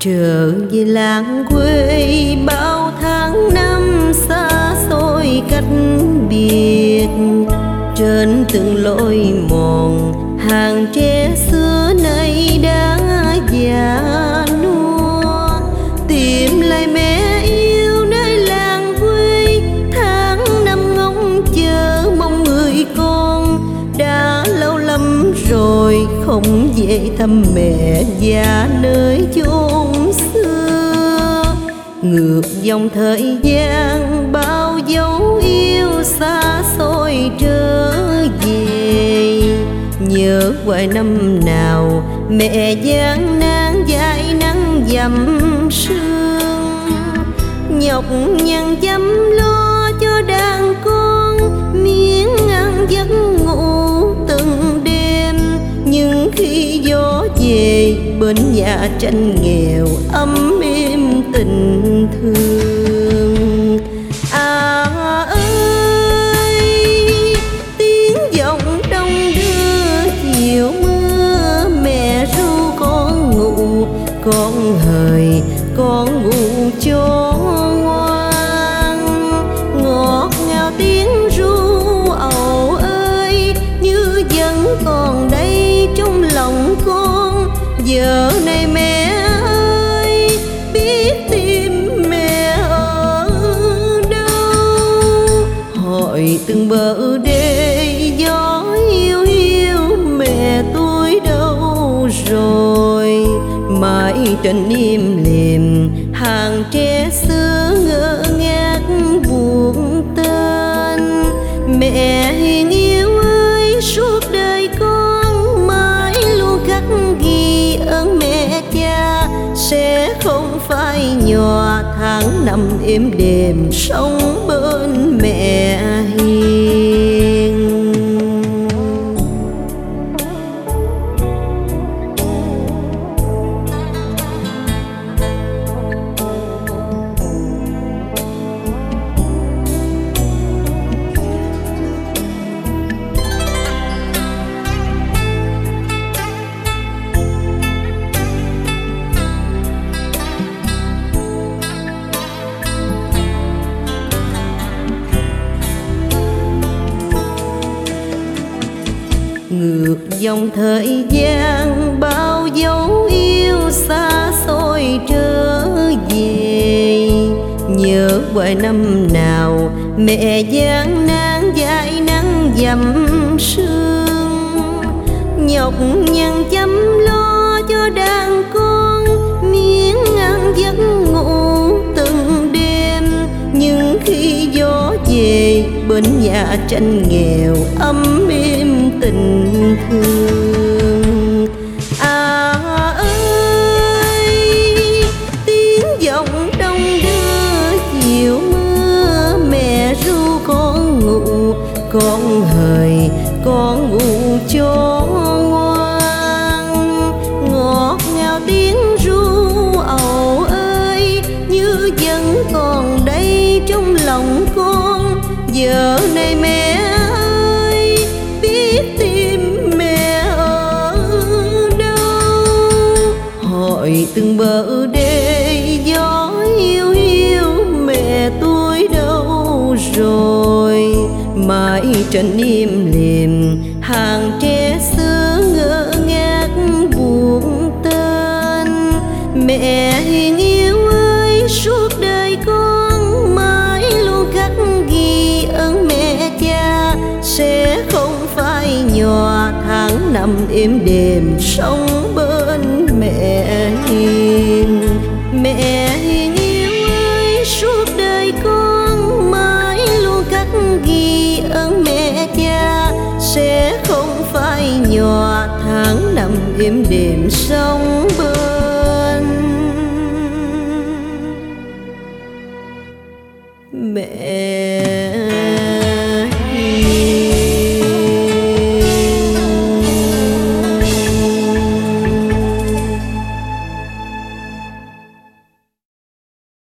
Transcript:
Trở về làng quê bao tháng năm xa xôi cách biệt, trên từng lối mòn hàng tre xưa nay đã già nua. Tìm lại mẹ yêu nơi làng quê, tháng năm ngóng chờ mong người con. Đã lâu lắm rồi không về thăm mẹ già nơi chốn xưa. Ngược dòng thời gian bao dấu yêu xa xôi trở về, nhớ hoài năm nào mẹ gian nan dãi nắng dầm sương. Nhọc nhằn chăm lo cho đàn con, miếng ăn giấc ngủ từng đêm. Nhưng khi gió về bên nhà tranh nghèo ấm êm tình thương. Ơi tiếng giọng đông đưa chiều mưa, mẹ ru con ngủ con hời con ngủ cho ngoan. Ngọt ngào tiếng ru ầu ơi, như vẫn còn đây trong lòng con. Giờ này mẹ ơi biết tìm mẹ ở đâu. Hỏi từng bờ đê gió hiu hiu, mẹ tôi đâu rồi? Mãi trên im lìm hàng tre xưa ngỡ ngác buồn tên. Mẹ hiền yêu ơi suốt đời con mãi luôn khắc ghi ơn mẹ cha. Sẽ không phai nhòa tháng năm êm đềm sống bên mẹ hiền. Ngược dòng thời gian bao dấu yêu xa xôi trở về, nhớ hoài năm nào mẹ gian nan dãi nắng dầm sương. Nhọc nhằn chăm lo cho đàn con, miếng ăn giấc ngủ từng đêm. Nhưng khi gió về bên nhà tranh nghèo ấm êm tình thương. Ơi tiếng giọng đông đưa chiều mưa, mẹ ru con ngủ con hời con ngủ cho ngoan. Ngọt ngào tiếng ru ầu ơi, như vẫn còn đây trong lòng con. Giờ này mẹ ơi biết tìm mẹ ở đâu. Hỏi từng bờ đê gió hiu hiu, mẹ tôi đâu rồi? Mãi trên im lìm hàng tre xưa ngỡ ngác buồn tên. Mẹ hiền yêu ơi suốt đời con mãi luôn khắc ghi ơn mẹ cha. Sẽ không phai nhòa tháng năm êm đềm sống bên mẹ hiền. Mẹ hiền yêu ơi suốt đời con mãi luôn khắc ghi ơn mẹ cha. Sẽ không phai nhòa tháng năm êm đềm sống bên mẹ